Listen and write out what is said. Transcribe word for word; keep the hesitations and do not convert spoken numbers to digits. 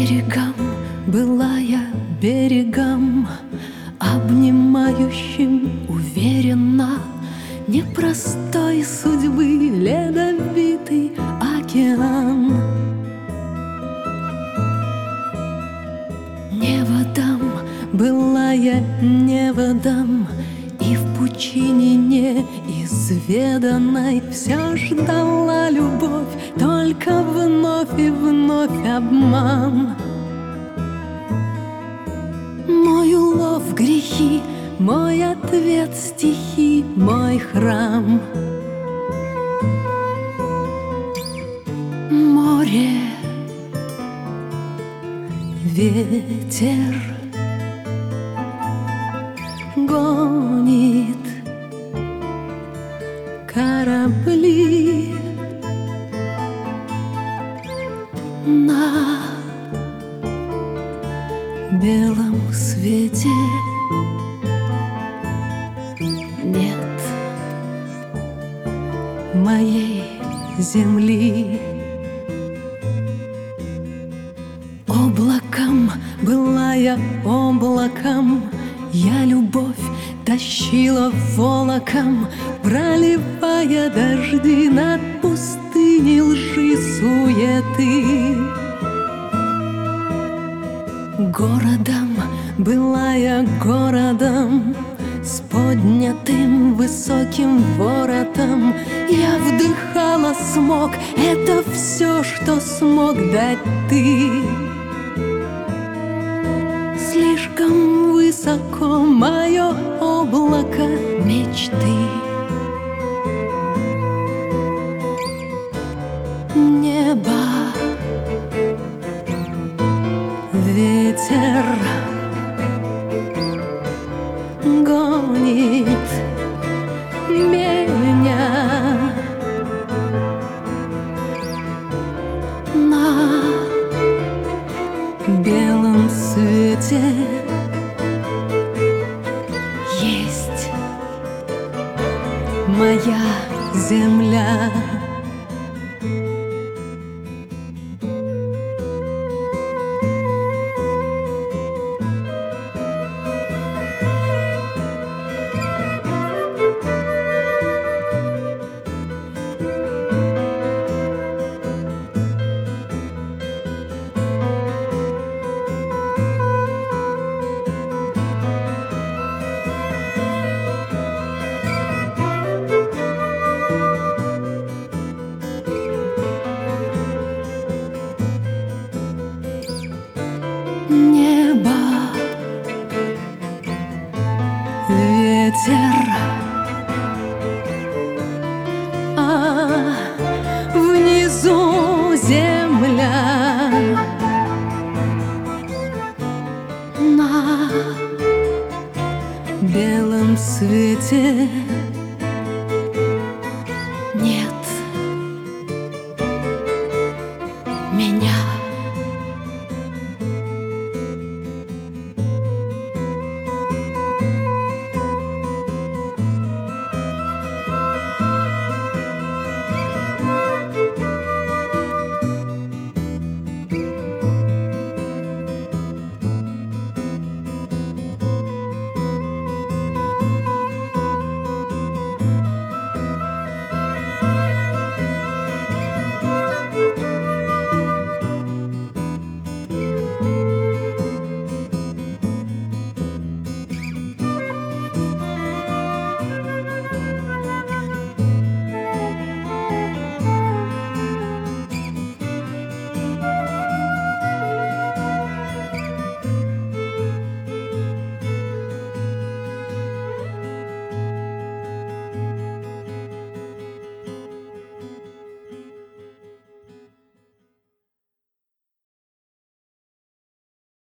Берегом была я, берегом, обнимающим уверенно непростой судьбы ледовитый океан. Неводом была я, неводом, и в пучине неизведанной все ждала любовь, только вновь и вновь обман. Мой улов — грехи, мой ответ — стихи, мой храм. Море, ветер гонит корабли на белом свете. Нет моей земли. Облаком была я, облаком, я любовь тащила волоком, проливая дожди над пустыней лжи, суеты. Городом была я, городом, с поднятым высоким воротом. Я вдыхала смог, это все, что смог дать ты. Слишком высоко мое облако мечты. Небо, ветер гонит меня на белом свете. Есть моя земля. Небо, ветер, а внизу земля. На белом свете